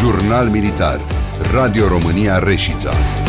Jurnal Militar. Radio România Reșița.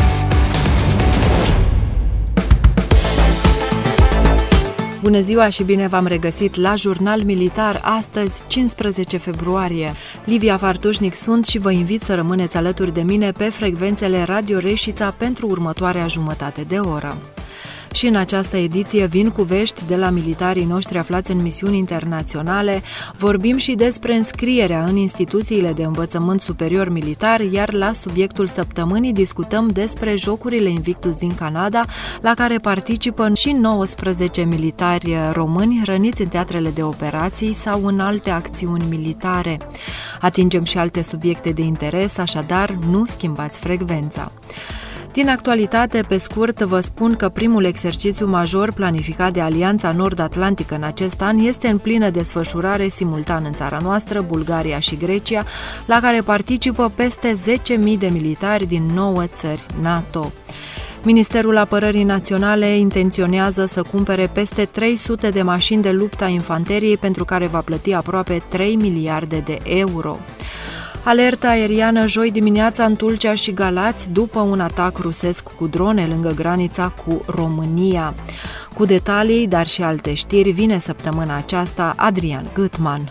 Bună ziua și bine v-am regăsit la Jurnal Militar, astăzi, 15 februarie. Livia Fartușnic sunt și vă invit să rămâneți alături de mine pe frecvențele Radio Reșița pentru următoarea jumătate de oră. Și în această ediție vin cu vești de la militarii noștri aflați în misiuni internaționale, vorbim și despre înscrierea în instituțiile de învățământ superior militar, iar la subiectul săptămânii discutăm despre Jocurile Invictus din Canada, la care participă și 19 militari români răniți în teatrele de operații sau în alte acțiuni militare. Atingem și alte subiecte de interes, așadar nu schimbați frecvența. Din actualitate, pe scurt, vă spun că primul exercițiu major planificat de Alianța Nord-Atlantică în acest an este în plină desfășurare simultan în țara noastră, Bulgaria și Grecia, la care participă peste 10.000 de militari din 9 țări NATO. Ministerul Apărării Naționale intenționează să cumpere peste 300 de mașini de luptă a infanteriei, pentru care va plăti aproape 3 miliarde de euro. Alertă aeriană joi dimineața în Tulcea și Galați după un atac rusesc cu drone lângă granița cu România. Cu detalii, dar și alte știri, vine săptămâna aceasta Adrian Gutman.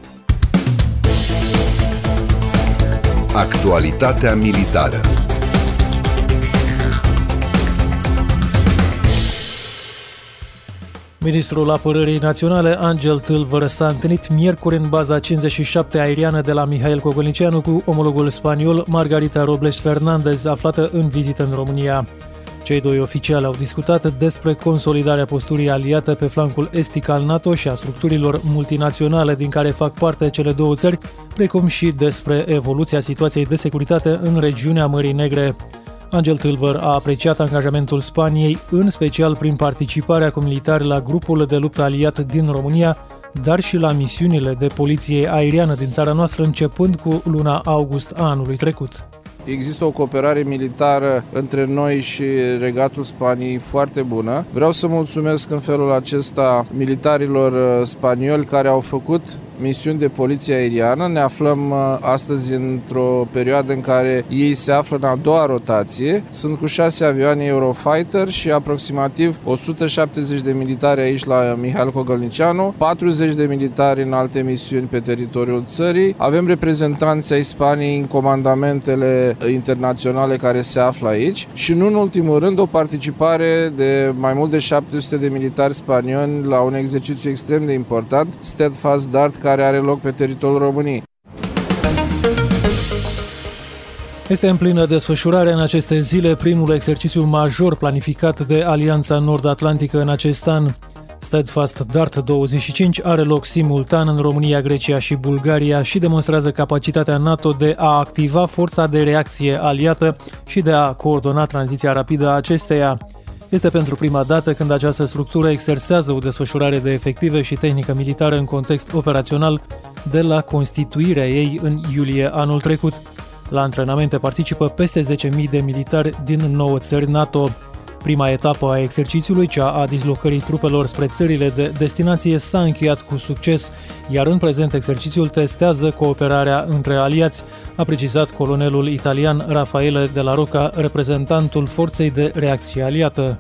Actualitatea militară. Ministrul Apărării Naționale, Angel Tâlvăr, s-a întâlnit miercuri în baza 57 aeriană de la Mihail Cogălnicianu cu omologul spaniol Margarita Robles Fernandez, aflată în vizită în România. Cei doi oficiali au discutat despre consolidarea posturii aliate pe flancul estic al NATO și a structurilor multinaționale din care fac parte cele două țări, precum și despre evoluția situației de securitate în regiunea Mării Negre. Angel Tâlvăr a apreciat angajamentul Spaniei, în special prin participarea cu militari la grupul de luptă aliat din România, dar și la misiunile de poliție aeriană din țara noastră, începând cu luna august a anului trecut. Există o cooperare militară între noi și Regatul Spaniei foarte bună. Vreau să mulțumesc în felul acesta militarilor spanioli care au făcut misiuni de poliție aeriană. Ne aflăm astăzi într-o perioadă în care ei se află în a doua rotație. Sunt cu 6 avioane Eurofighter și aproximativ 170 de militari aici la Mihail Cogălnicianu, 40 de militari în alte misiuni pe teritoriul țării. Avem reprezentanți ai Spaniei în comandamentele internaționale care se află aici și, nu în ultimul rând, o participare de mai mult de 700 de militari spanioli la un exercițiu extrem de important, Steadfast Dart, care are loc pe teritoriul României. Este în plină desfășurare în aceste zile primul exercițiu major planificat de Alianța Nord-Atlantică în acest an. Steadfast Dart 25 are loc simultan în România, Grecia și Bulgaria și demonstrează capacitatea NATO de a activa forța de reacție aliată și de a coordona tranziția rapidă a acesteia. Este pentru prima dată când această structură exersează o desfășurare de efective și tehnică militară în context operațional de la constituirea ei în iulie anul trecut. La antrenamente participă peste 10.000 de militari din 9 țări NATO. Prima etapă a exercițiului, cea a dislocării trupelor spre țările de destinație, s-a încheiat cu succes, iar în prezent exercițiul testează cooperarea între aliați, a precizat colonelul italian Raffaele de la Rocca, reprezentantul forței de reacție aliată.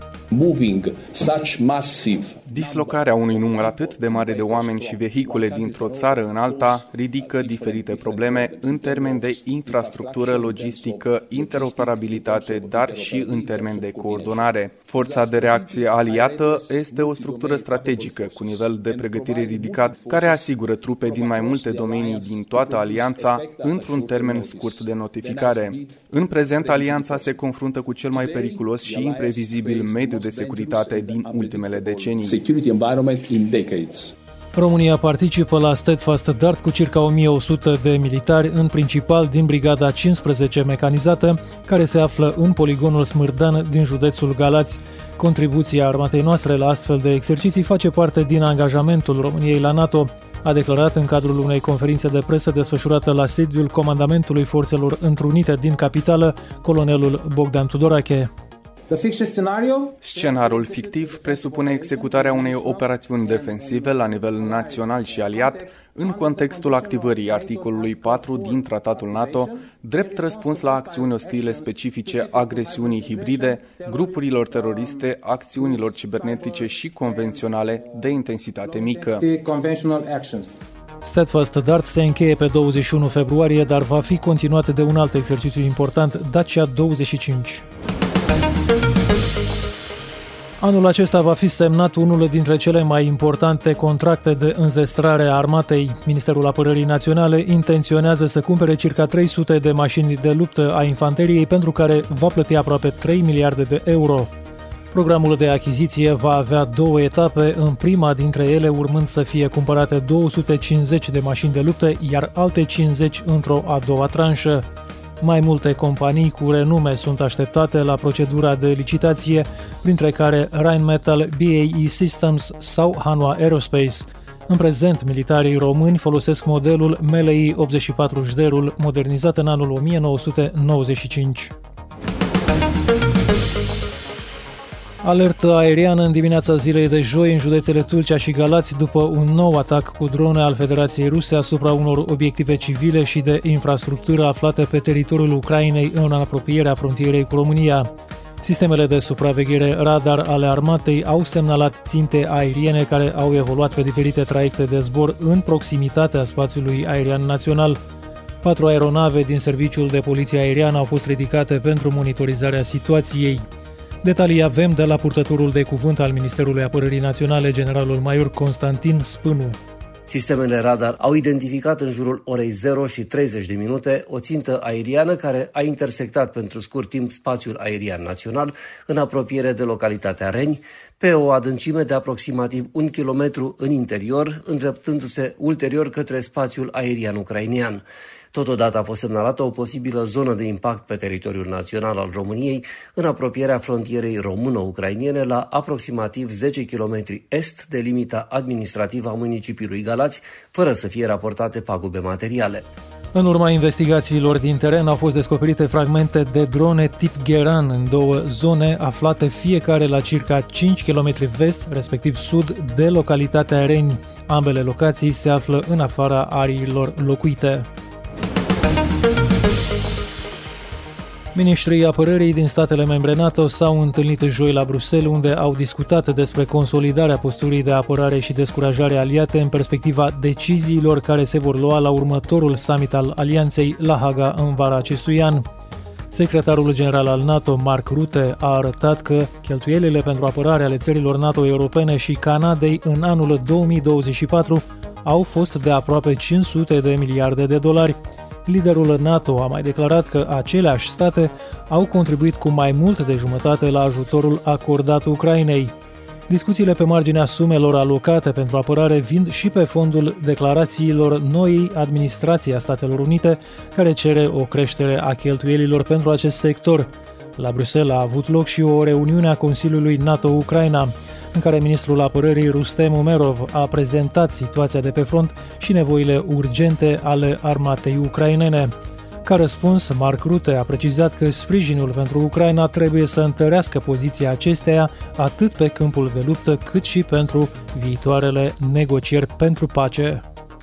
Dislocarea unui număr atât de mare de oameni și vehicule dintr-o țară în alta ridică diferite probleme în termen de infrastructură, logistică, interoperabilitate, dar și în termen de coordonare. Forța de reacție aliată este o structură strategică cu nivel de pregătire ridicat, care asigură trupe din mai multe domenii din toată alianța într-un termen scurt de notificare. În prezent, alianța se confruntă cu cel mai periculos și imprevizibil mediu de securitate din ultimele decenii. România participă la Steadfast Dart cu circa 1100 de militari, în principal din brigada 15 mecanizată, care se află în poligonul Smârdan din județul Galați. Contribuția armatei noastre la astfel de exerciții face parte din angajamentul României la NATO, a declarat în cadrul unei conferințe de presă desfășurată la sediul Comandamentului Forțelor Întrunite din capitală colonelul Bogdan Tudorache. Scenariul fictiv presupune executarea unei operațiuni defensive la nivel național și aliat în contextul activării articolului 4 din Tratatul NATO, drept răspuns la acțiuni ostile specifice agresiunii hibride, grupurilor teroriste, acțiunilor cibernetice și convenționale de intensitate mică. Steadfast Dart se încheie pe 21 februarie, dar va fi continuat de un alt exercițiu important, Dacia 25. Anul acesta va fi semnat unul dintre cele mai importante contracte de înzestrare a armatei. Ministerul Apărării Naționale intenționează să cumpere circa 300 de mașini de luptă a infanteriei, pentru care va plăti aproape 3 miliarde de euro. Programul de achiziție va avea 2 etape, în prima dintre ele urmând să fie cumpărate 250 de mașini de luptă, iar alte 50 într-o a doua tranșă. Mai multe companii cu renume sunt așteptate la procedura de licitație, printre care Rheinmetall, BAE Systems sau Hanwha Aerospace. În prezent, militarii români folosesc modelul MLI 84-Jderul, modernizat în anul 1995. Alertă aeriană în dimineața zilei de joi în județele Tulcea și Galați după un nou atac cu drone al Federației Ruse asupra unor obiective civile și de infrastructură aflate pe teritoriul Ucrainei în apropierea frontierei cu România. Sistemele de supraveghere radar ale armatei au semnalat ținte aeriene care au evoluat pe diferite traiecte de zbor în proximitatea spațiului aerian național. 4 aeronave din Serviciul de Poliție Aeriană au fost ridicate pentru monitorizarea situației. Detalii avem de la purtătorul de cuvânt al Ministerului Apărării Naționale, generalul major Constantin Spânu. Sistemele radar au identificat în jurul orei 0 și 30 de minute o țintă aeriană care a intersectat pentru scurt timp spațiul aerian național în apropiere de localitatea Reni, pe o adâncime de aproximativ 1 kilometru în interior, îndreptându-se ulterior către spațiul aerian ucrainean. Totodată a fost semnalată o posibilă zonă de impact pe teritoriul național al României, în apropierea frontierei româno-ucrainene, la aproximativ 10 km est de limita administrativă a municipiului Galați, fără să fie raportate pagube materiale. În urma investigațiilor din teren au fost descoperite fragmente de drone tip Geran în 2 zone aflate fiecare la circa 5 km vest, respectiv sud, de localitatea Reni. Ambele locații se află în afara ariilor locuite. Ministrii apărării din statele membre NATO s-au întâlnit joi la Bruxelles, unde au discutat despre consolidarea posturii de apărare și descurajare aliate în perspectiva deciziilor care se vor lua la următorul summit al Alianței la Haga în vara acestui an. Secretarul general al NATO, Mark Rutte, a arătat că cheltuielile pentru apărare ale țărilor NATO europene și Canadei în anul 2024 au fost de aproape 500 de miliarde de dolari. Liderul NATO a mai declarat că aceleași state au contribuit cu mai mult de jumătate la ajutorul acordat Ucrainei. Discuțiile pe marginea sumelor alocate pentru apărare vin și pe fondul declarațiilor noii administrații a Statelor Unite, care cere o creștere a cheltuielilor pentru acest sector. La Bruxelles a avut loc și o reuniune a Consiliului NATO-Ucraina, în care ministrul apărării Rustem Umerov a prezentat situația de pe front și nevoile urgente ale armatei ucrainene. Ca răspuns, Mark Rutte a precizat că sprijinul pentru Ucraina trebuie să întărească poziția acesteia atât pe câmpul de luptă cât și pentru viitoarele negocieri pentru pace.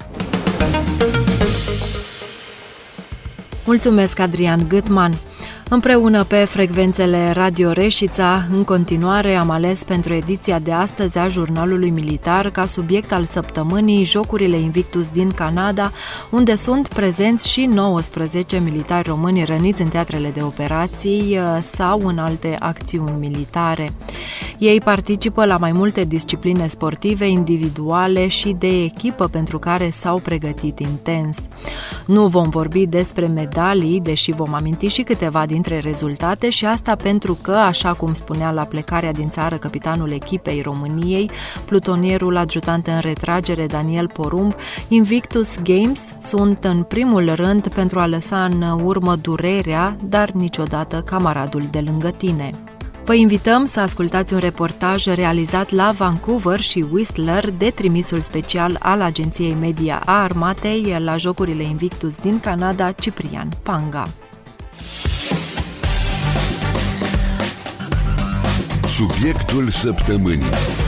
Mulțumesc, Adrian Gâtman. Împreună pe frecvențele Radio Reșița, în continuare am ales pentru ediția de astăzi a Jurnalului Militar ca subiect al săptămânii Jocurile Invictus din Canada, unde sunt prezenți și 19 militari români răniți în teatrele de operații sau în alte acțiuni militare. Ei participă la mai multe discipline sportive, individuale și de echipă pentru care s-au pregătit intens. Nu vom vorbi despre medalii, deși vom aminti și câteva dintre rezultate, și asta pentru că, așa cum spunea la plecarea din țară capitanul echipei României, plutonierul adjutant în retragere Daniel Porumb, Invictus Games sunt în primul rând pentru a lăsa în urmă durerea, dar niciodată camaradul de lângă tine. Vă invităm să ascultați un reportaj realizat la Vancouver și Whistler de trimisul special al Agenției Media a Armatei la Jocurile Invictus din Canada, Ciprian Panga. Subiectul săptămânii.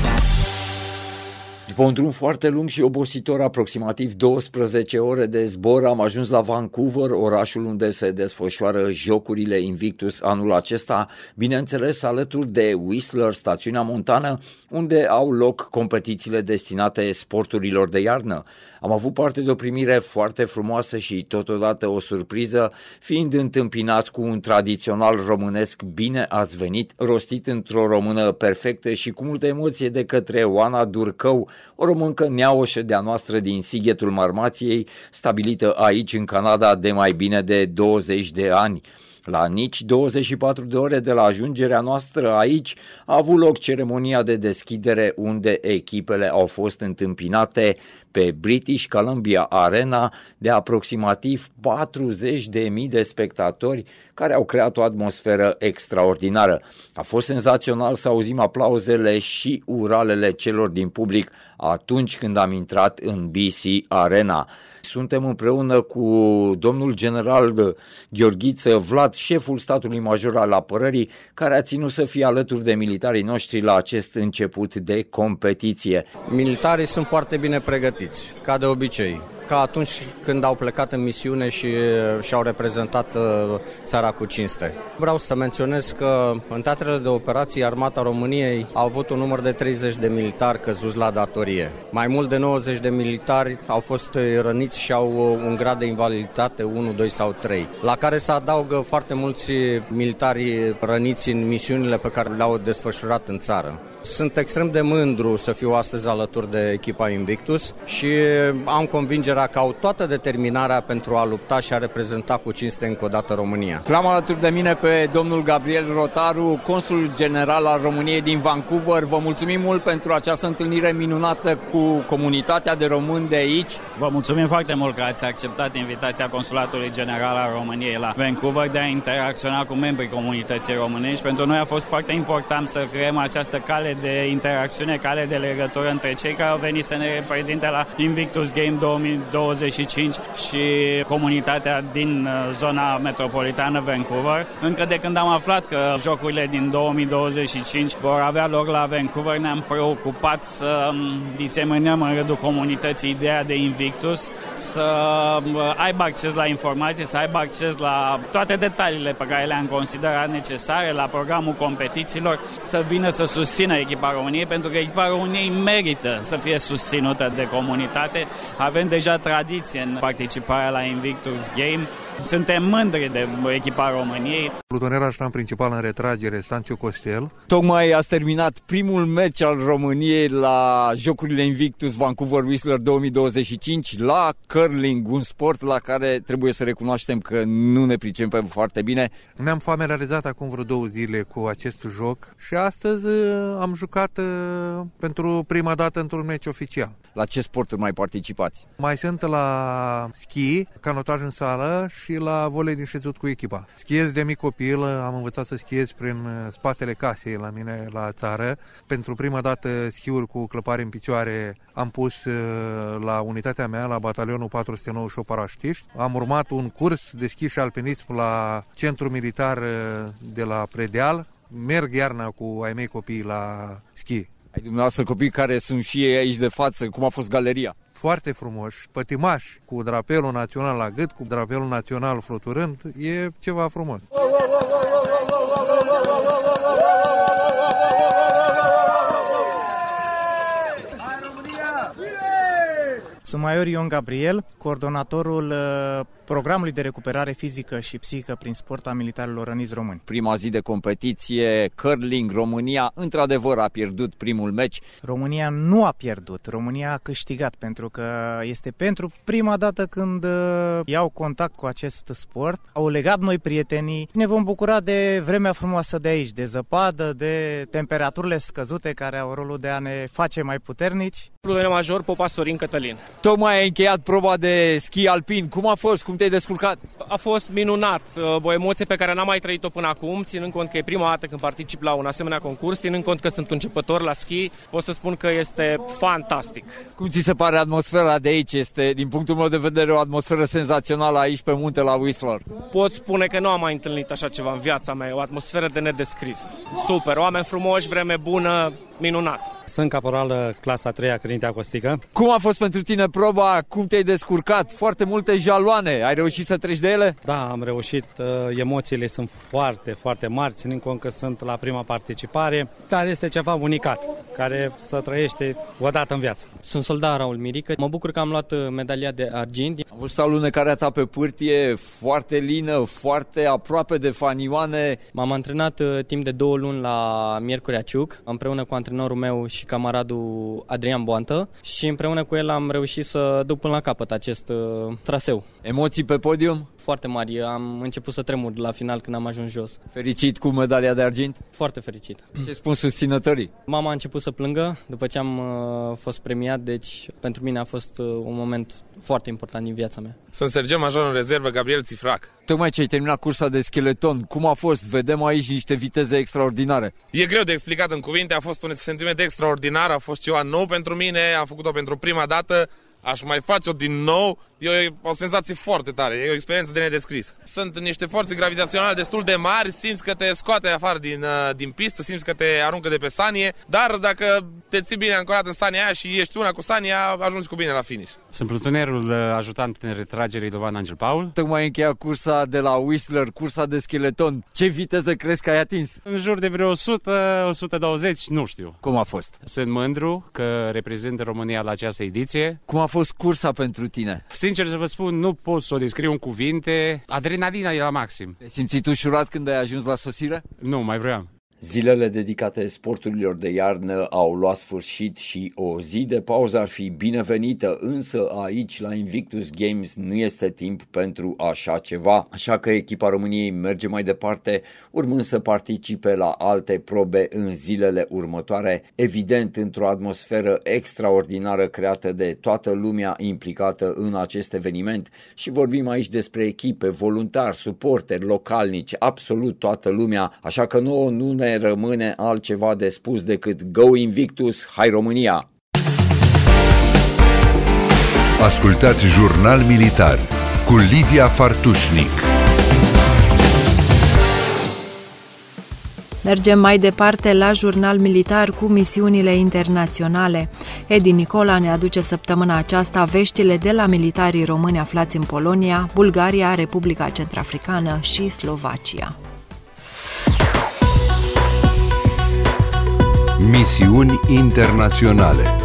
După un drum foarte lung și obositor, aproximativ 12 ore de zbor, am ajuns la Vancouver, orașul unde se desfășoară Jocurile Invictus anul acesta, bineînțeles alături de Whistler, stațiunea montană, unde au loc competițiile destinate sporturilor de iarnă. Am avut parte de o primire foarte frumoasă și totodată o surpriză, fiind întâmpinați cu un tradițional românesc "Bine ați venit", rostit într-o română perfectă și cu multă emoție de către Oana Durcău, o româncă neaușă de-a noastră din Sighetul Marmației, stabilită aici în Canada de mai bine de 20 de ani. La nici 24 de ore de la ajungerea noastră aici a avut loc ceremonia de deschidere, unde echipele au fost întâmpinate pe British Columbia Arena de aproximativ 40.000 de spectatori care au creat o atmosferă extraordinară. A fost senzațional să auzim aplauzele și uralele celor din public atunci când am intrat în BC Arena. Suntem împreună cu domnul general Gheorghiță Vlad, șeful statului major al apărării, care a ținut să fie alături de militarii noștri la acest început de competiție. Militarii sunt foarte bine pregătiți, ca de obicei, ca atunci când au plecat în misiune și au reprezentat țara cu cinste. Vreau să menționez că în teatrele de operații Armata României a avut un număr de 30 de militari căzuți la datorie. Mai mult de 90 de militari au fost răniți și au un grad de invaliditate 1, 2 sau 3, la care se adaugă foarte mulți militari răniți în misiunile pe care le-au desfășurat în țară. Sunt extrem de mândru să fiu astăzi alături de echipa Invictus și am convingerea că au toată determinarea pentru a lupta și a reprezenta cu cinste încă o dată România. L-am alături de mine pe domnul Gabriel Rotaru, consul general al României din Vancouver. Vă mulțumim mult pentru această întâlnire minunată cu comunitatea de români de aici. Vă mulțumim foarte mult că ați acceptat invitația Consulatului General al României la Vancouver de a interacționa cu membrii comunității românești. Pentru noi a fost foarte important să creăm această cale de interacțiune, cale de legătură între cei care au venit să ne reprezinte la Invictus Game 2025 și comunitatea din zona metropolitană Vancouver. Încă de când am aflat că jocurile din 2025 vor avea loc la Vancouver, ne-am preocupat să diseminăm în rândul comunității ideea de Invictus, să aibă acces la informații, să aibă acces la toate detaliile pe care le-am considerat necesare, la programul competițiilor, să vină să susțină echipa României, pentru că echipa României merită să fie susținută de comunitate. Avem deja tradiție în participarea la Invictus Game. Suntem mândri de echipa României. Plutonierul așteptam principal în retragere, Stanciu Costel. Tocmai ați terminat primul meci al României la Jocurile Invictus Vancouver Whistler 2025 la curling, un sport la care trebuie să recunoaștem că nu ne pricepem foarte bine. Ne-am familiarizat acum vreo 2 zile cu acest joc și astăzi am jucat pentru prima dată într-un meci oficial. La ce sporturi mai participați? Mai sunt la schi, canotaj în sală și la volei din șezut cu echipa. Schiez de mic copil, am învățat să schiez prin spatele casei la mine la țară. Pentru prima dată schiuri cu clăpare în picioare am pus la unitatea mea, la batalionul 498 parașutiști. Am urmat un curs de schi și alpinism la centru militar de la Predeal. Merg iarna cu ai mei copii la schi. Ai dumneavoastră copii care sunt și ei aici de față. Cum a fost galeria? Foarte frumoși, pătimași, cu drapelul național la gât, cu drapelul național fluturând. E ceva frumos. Sunt major Ion Gabriel, coordonatorul programului de recuperare fizică și psihică prin sport a militarilor răniți români. Prima zi de competiție, curling, România într-adevăr a pierdut primul meci. România nu a pierdut, România a câștigat, pentru că este pentru prima dată când iau contact cu acest sport. Au legat noi prietenii. Ne vom bucura de vremea frumoasă de aici, de zăpadă, de temperaturile scăzute care au rolul de a ne face mai puternici. Plutonierul major Popa Sorin Cătălin. Tocmai ai încheiat proba de schi alpin. Cum a fost? Cum te-ai descurcat? A fost minunat, o emoție pe care n-am mai trăit-o până acum, ținând cont că e prima dată când particip la un asemenea concurs, ținând cont că sunt începător la schi, pot să spun că este fantastic. Cum ți se pare atmosfera de aici? Este, din punctul meu de vedere, o atmosferă senzațională aici pe munte la Whistler. Pot spune că nu am mai întâlnit așa ceva în viața mea, o atmosferă de nedescris. Super, oameni frumoși, vreme bună, minunat. Sunt caporal clasa 3-a Crintea Costică. Cum a fost pentru tine proba? Cum te-ai descurcat? Foarte multe jaloane. Ai reușit să treci de ele? Da, am reușit. Emoțiile sunt foarte, foarte mari, ținând cont că sunt la prima participare, dar este ceva unicat, care să trăiește o dată în viață. Sunt soldat Raul Mirică. Mă bucur că am luat medalia de argint. Am văzut alunecarea ta pe pârtie, foarte lină, foarte aproape de fanioane. M-am antrenat timp de 2 luni la Miercurea Ciuc, împreună cu antrenorul meu și camaradul Adrian Boantă, și împreună cu el am reușit să duc până la capăt acest traseu. Emoții pe podium? Foarte mari. Am început să tremur la final când am ajuns jos. Fericit cu medalia de argint? Foarte fericit. Ce spun susținătorii? Mama a început să plângă după ce am fost premiat, deci pentru mine a fost un moment foarte important din viața mea. Sunt sergent major în rezervă, Gabriel Țifrac. Tocmai ce ai terminat cursa de scheleton, cum a fost? Vedem aici niște viteze extraordinare. E greu de explicat în cuvinte, a fost un sentiment extraordinar, a fost ceva nou pentru mine, am făcut-o pentru prima dată, aș mai face-o din nou. E o senzație foarte tare, e o experiență de nedescris. Sunt niște forțe gravitaționale destul de mari, simți că te scoate afară din pistă, simți că te aruncă de pe sanie, dar dacă te ții bine ancorat în sania aia și ești una cu sania, ajungi cu bine la finish. Sunt plutonerul ajutant în retragere Idovan Angel Paul. Tocmai ai încheiat cursa de la Whistler, cursa de scheleton. Ce viteză crezi că ai atins? În jur de vreo 100-120, nu știu. Cum a fost? Sunt mândru că reprezint România la această ediție. Cum a fost cursa pentru tine? Sincer să vă spun, nu pot să o descriu în cuvinte. Adrenalina e la maxim. Te-ai simțit ușurat când ai ajuns la sosire? Nu, mai vreau. Zilele dedicate sporturilor de iarnă au luat sfârșit și o zi de pauză ar fi binevenită, însă aici la Invictus Games nu este timp pentru așa ceva, așa că echipa României merge mai departe, urmând să participe la alte probe în zilele următoare, evident într-o atmosferă extraordinară creată de toată lumea implicată în acest eveniment, și vorbim aici despre echipe, voluntari, suporteri, localnici, absolut toată lumea, așa că nouă nu ne rămâne altceva de spus decât Go Invictus, hai România! Ascultați Jurnal Militar cu Livia Fartușnic. Mergem mai departe la Jurnal Militar cu misiunile internaționale. Edi Nicola ne aduce săptămâna aceasta veștile de la militarii români aflați în Polonia, Bulgaria, Republica Centrafricană și Slovacia. Misiuni internaționale.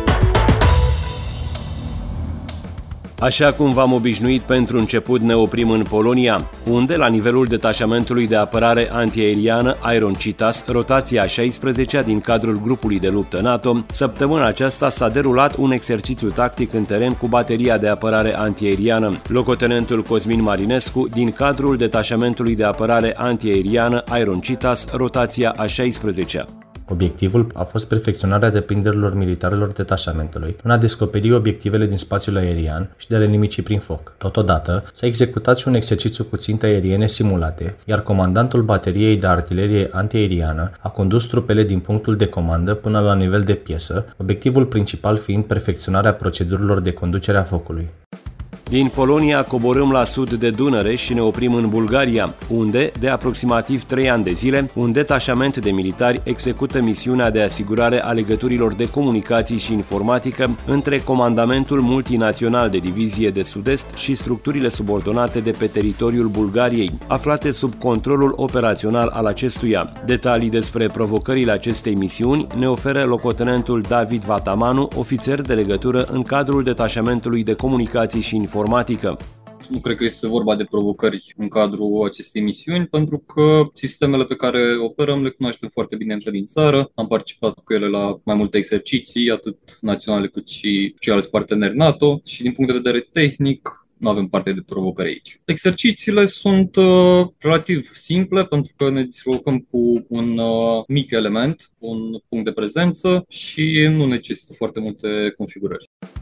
Așa cum v-am obișnuit, pentru început ne oprim în Polonia, unde, la nivelul detașamentului de apărare antiaeriană Iron Cheetahs, rotația 16-a din cadrul grupului de luptă NATO, săptămâna aceasta s-a derulat un exercițiu tactic în teren cu bateria de apărare antiaeriană. Locotenentul Cosmin Marinescu, din cadrul detașamentului de apărare antiaeriană Iron Cheetahs, rotația a 16-a. Obiectivul a fost perfecționarea deprinderilor militarilor detașamentului în a descoperi obiectivele din spațiul aerian și de a le nimici prin foc. Totodată, s-a executat și un exercițiu cu ținte aeriene simulate, iar comandantul bateriei de artilerie antiaeriană a condus trupele din punctul de comandă până la nivel de piesă, obiectivul principal fiind perfecționarea procedurilor de conducere a focului. Din Polonia coborâm la sud de Dunăre și ne oprim în Bulgaria, unde, de aproximativ 3 ani de zile, un detașament de militari execută misiunea de asigurare a legăturilor de comunicații și informatică între Comandamentul Multinațional de Divizie de Sud-Est și structurile subordonate de pe teritoriul Bulgariei, aflate sub controlul operațional al acestuia. Detalii despre provocările acestei misiuni ne oferă locotenentul David Vatamanu, ofițer de legătură în cadrul detașamentului de comunicații și informatică. Nu cred că este vorba de provocări în cadrul acestei misiuni, pentru că sistemele pe care operăm le cunoaștem foarte bine între din țară. Am participat cu ele la mai multe exerciții, atât naționale cât și alți parteneri NATO, și din punct de vedere tehnic nu avem parte de provocări aici. Exercițiile sunt relativ simple, pentru că ne dislocăm cu un mic element, un punct de prezență, și nu necesită foarte multe configurări.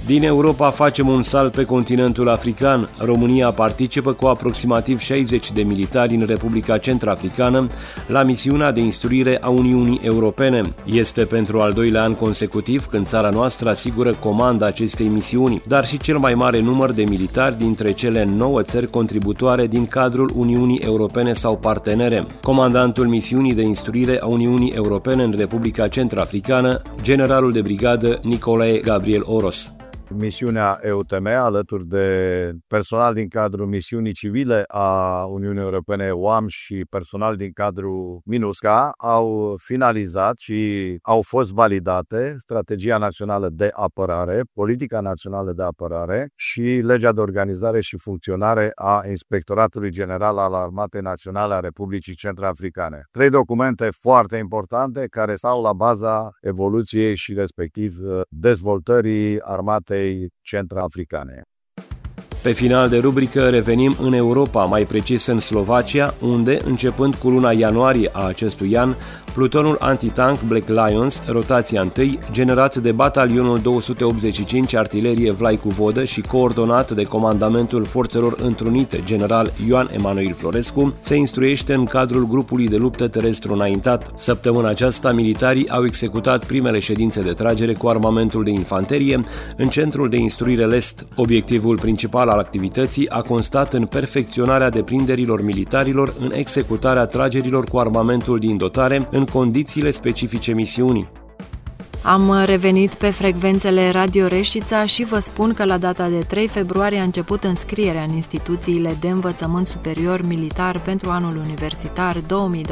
Din Europa facem un salt pe continentul african. România participă cu aproximativ 60 de militari în Republica Centrafricană la misiunea de instruire a Uniunii Europene. Este pentru al doilea an consecutiv când țara noastră asigură comanda acestei misiuni, dar și cel mai mare număr de militari dintre cele 9 țări contributoare din cadrul Uniunii Europene sau partenere. Comandantul misiunii de instruire a Uniunii Europene în Republica Centrafricană, generalul de brigadă Nicolae Gabriel Oros. Misiunea EUTM, alături de personal din cadrul misiunii civile a Uniunii Europene EUAM și personal din cadrul MINUSCA, au finalizat și au fost validate strategia națională de apărare, politica națională de apărare și legea de organizare și funcționare a Inspectoratului General al Armatei Naționale a Republicii Centrafricane. 3 documente foarte importante care stau la baza evoluției și respectiv dezvoltării armatei centrafricane. Pe final de rubrică revenim în Europa, mai precis în Slovacia, unde, începând cu luna ianuarie a acestui an, plutonul antitank Black Lions, rotația 1, generat de batalionul 285 artilerie Vlaicu Vodă și coordonat de comandamentul forțelor întrunite general Ioan Emanuel Florescu, se instruiește în cadrul grupului de luptă terestru înaintat. Săptămâna aceasta, militarii au executat primele ședințe de tragere cu armamentul de infanterie în centrul de instruire Lest. Obiectivul principal al activității a constat în perfecționarea deprinderilor militarilor în executarea tragerilor cu armamentul din dotare în condițiile specifice misiunii. Am revenit pe frecvențele Radio Reșița și vă spun că la data de 3 februarie a început înscrierea în instituțiile de învățământ superior militar pentru anul universitar 2025-2026.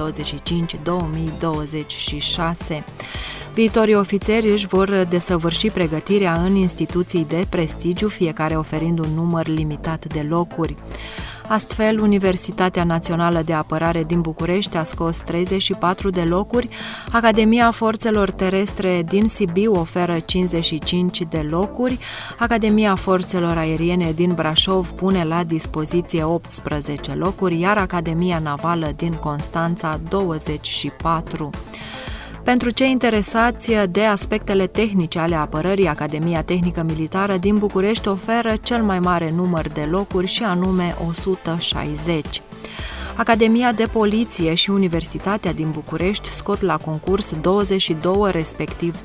Viitorii ofițeri își vor desăvârși pregătirea în instituții de prestigiu, fiecare oferind un număr limitat de locuri. Astfel, Universitatea Națională de Apărare din București a scos 34 de locuri, Academia Forțelor Terestre din Sibiu oferă 55 de locuri, Academia Forțelor Aeriene din Brașov pune la dispoziție 18 locuri, iar Academia Navală din Constanța 24. Pentru cei interesați de aspectele tehnice ale apărării, Academia Tehnică Militară din București oferă cel mai mare număr de locuri și anume 160. Academia de Poliție și Universitatea din București scot la concurs 22, respectiv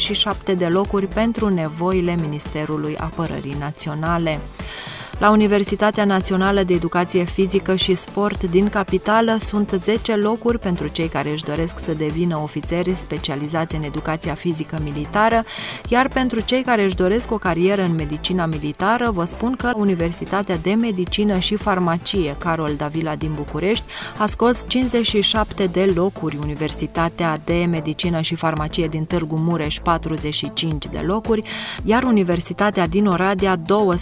37 de locuri pentru nevoile Ministerului Apărării Naționale. La Universitatea Națională de Educație Fizică și Sport din Capitală sunt 10 locuri pentru cei care își doresc să devină ofițeri specializați în educația fizică militară, iar pentru cei care își doresc o carieră în medicina militară, vă spun că Universitatea de Medicină și Farmacie Carol Davila din București a scos 57 de locuri, Universitatea de Medicină și Farmacie din Târgu Mureș 45 de locuri, iar Universitatea din Oradea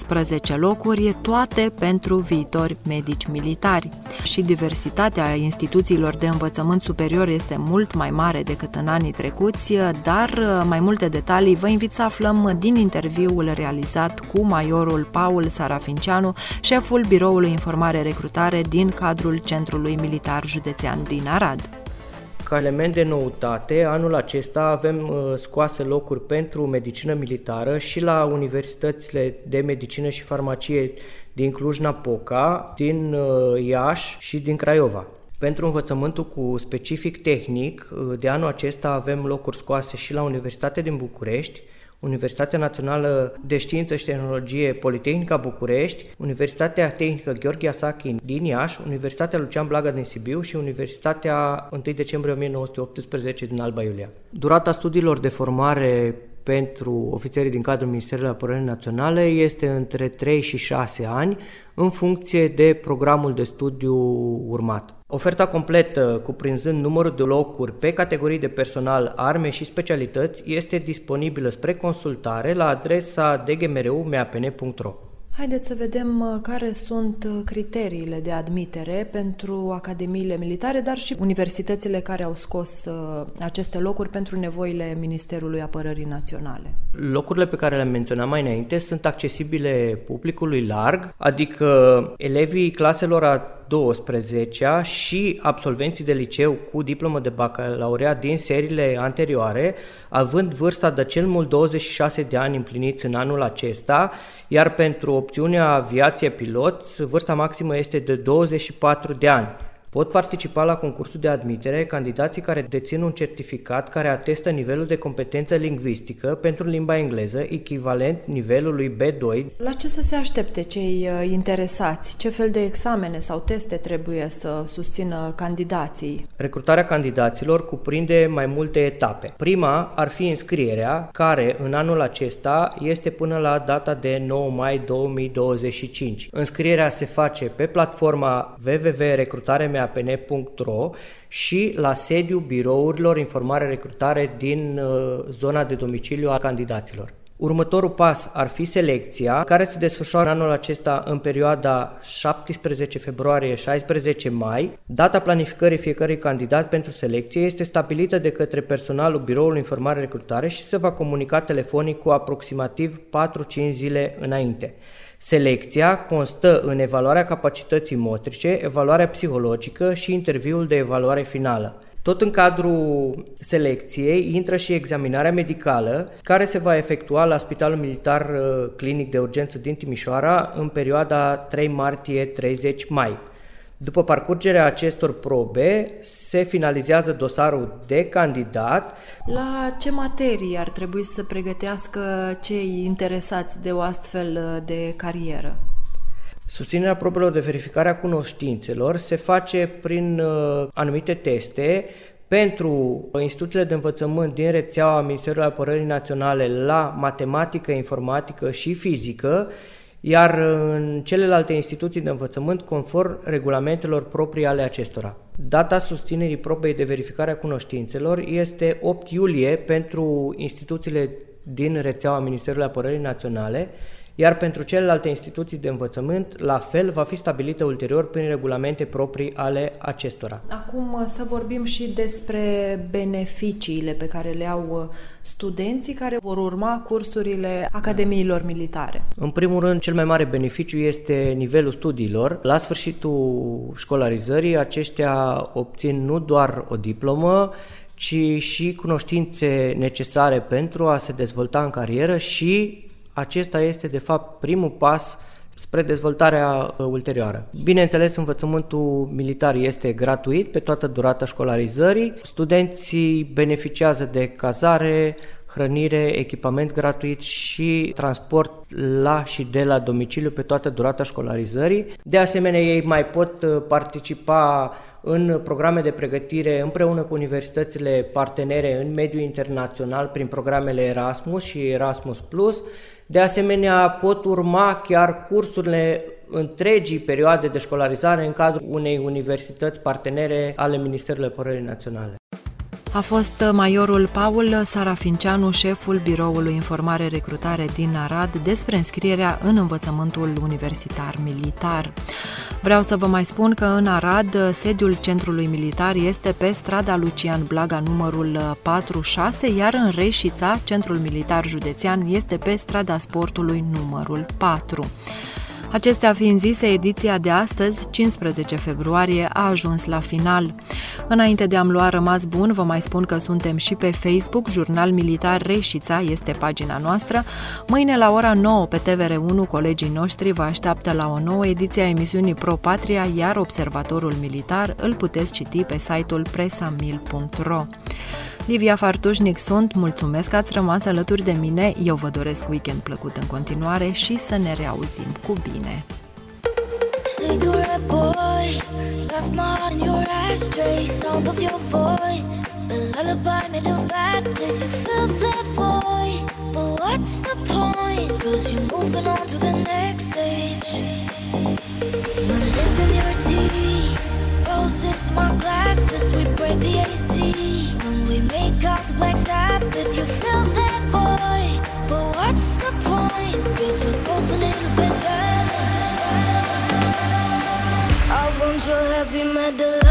12 locuri, toate pentru viitori medici militari. Și diversitatea instituțiilor de învățământ superior este mult mai mare decât în anii trecuți, dar mai multe detalii vă invit să aflăm din interviul realizat cu majorul Paul Sarafinceanu, șeful Biroului Informare Recrutare din cadrul Centrului Militar Județean din Arad. Ca element de noutate, anul acesta avem scoase locuri pentru medicină militară și la universitățile de medicină și farmacie din Cluj-Napoca, din Iași și din Craiova. Pentru învățământul cu specific tehnic, de anul acesta avem locuri scoase și la Universitatea din București, Universitatea Națională de Știință și Tehnologie Politehnica București, Universitatea Tehnică Gheorghe Asachi din Iași, Universitatea Lucian Blaga din Sibiu și Universitatea 1 decembrie 1918 din Alba Iulia. Durata studiilor de formare pentru ofițerii din cadrul Ministerului Apărării Naționale este între 3 și 6 ani, în funcție de programul de studiu urmat. Oferta completă, cuprinzând numărul de locuri pe categorii de personal, arme și specialități, este disponibilă spre consultare la adresa dgmru.meapn.ro. Haideți să vedem care sunt criteriile de admitere pentru academiile militare, dar și universitățile care au scos aceste locuri pentru nevoile Ministerului Apărării Naționale. Locurile pe care le-am menționat mai înainte sunt accesibile publicului larg, adică elevii claselor a 12-a și absolvenții de liceu cu diplomă de bacalaureat din seriile anterioare, având vârsta de cel mult 26 de ani împliniți în anul acesta, iar pentru opțiunea aviație pilot, vârsta maximă este de 24 de ani. Pot participa la concursul de admitere candidații care dețin un certificat care atestă nivelul de competență lingvistică pentru limba engleză, echivalent nivelului B2. La ce să se aștepte cei interesați? Ce fel de examene sau teste trebuie să susțină candidații? Recrutarea candidaților cuprinde mai multe etape. Prima ar fi înscrierea, care în anul acesta este până la data de 9 mai 2025. Înscrierea se face pe platforma www.recrutaremeapn.ro și la sediul birourilor informare-recrutare din zona de domiciliu a candidaților. Următorul pas ar fi selecția, care se desfășoară anul acesta în perioada 17 februarie-16 mai. Data planificării fiecărui candidat pentru selecție este stabilită de către personalul biroului informare-recrutare și se va comunica telefonic cu aproximativ 4-5 zile înainte. Selecția constă în evaluarea capacității motrice, evaluarea psihologică și interviul de evaluare finală. Tot în cadrul selecției intră și examinarea medicală, care se va efectua la Spitalul Militar Clinic de Urgență din Timișoara în perioada 3 martie-30 mai. După parcurgerea acestor probe, se finalizează dosarul de candidat. La ce materii ar trebui să pregătească cei interesați de o astfel de carieră? Susținerea probelor de verificare a cunoștințelor se face prin anumite teste pentru instituțiile de învățământ din rețeaua Ministerului Apărării Naționale la matematică, informatică și fizică, iar în celelalte instituții de învățământ conform regulamentelor proprii ale acestora. Data susținerii probei de verificare a cunoștințelor este 8 iulie pentru instituțiile din rețeaua Ministerului Apărării Naționale, iar pentru celelalte instituții de învățământ, la fel, va fi stabilită ulterior prin regulamente proprii ale acestora. Acum să vorbim și despre beneficiile pe care le au studenții care vor urma cursurile academiilor militare. În primul rând, cel mai mare beneficiu este nivelul studiilor. La sfârșitul școlarizării, aceștia obțin nu doar o diplomă, ci și cunoștințe necesare pentru a se dezvolta în carieră și acesta este, de fapt, primul pas spre dezvoltarea ulterioară. Bineînțeles, învățământul militar este gratuit pe toată durata școlarizării. Studenții beneficiază de cazare, hrănire, echipament gratuit și transport la și de la domiciliu pe toată durata școlarizării. De asemenea, ei mai pot participa în programe de pregătire împreună cu universitățile partenere în mediul internațional prin programele Erasmus și Erasmus+. De asemenea, pot urma chiar cursurile întregii perioade de școlarizare în cadrul unei universități partenere ale Ministerului Apărării Naționale. A fost majorul Paul Sarafinceanu, șeful Biroului Informare-Recrutare din Arad, despre înscrierea în învățământul universitar militar. Vreau să vă mai spun că în Arad, sediul centrului militar este pe strada Lucian Blaga numărul 46, iar în Reșița, centrul militar județean, este pe strada Sportului numărul 4. Acestea fiind zise, ediția de astăzi, 15 februarie, a ajuns la final. Înainte de a-mi lua rămas bun, vă mai spun că suntem și pe Facebook, Jurnal Militar Reșița este pagina noastră. Mâine la ora 9 pe TVR1, colegii noștri vă așteaptă la o nouă ediție a emisiunii Pro Patria, iar Observatorul Militar îl puteți citi pe site-ul presamil.ro. Livia Fartușnic sunt, mulțumesc că ați rămas alături de mine, eu vă doresc weekend plăcut în continuare și să ne reauzim cu bine. Cigarette boy, left my heart in your ashtray, sound of your voice, the lullaby made of bad days, you fill that void, but what's the point, cause you're moving on to the next stage. My lip in your teeth, roses, my glasses, we break the AC, when we make out the Black Sabbath, you fill that void, but what's the point, cause we're both a little bit damaged. I want your heavy metal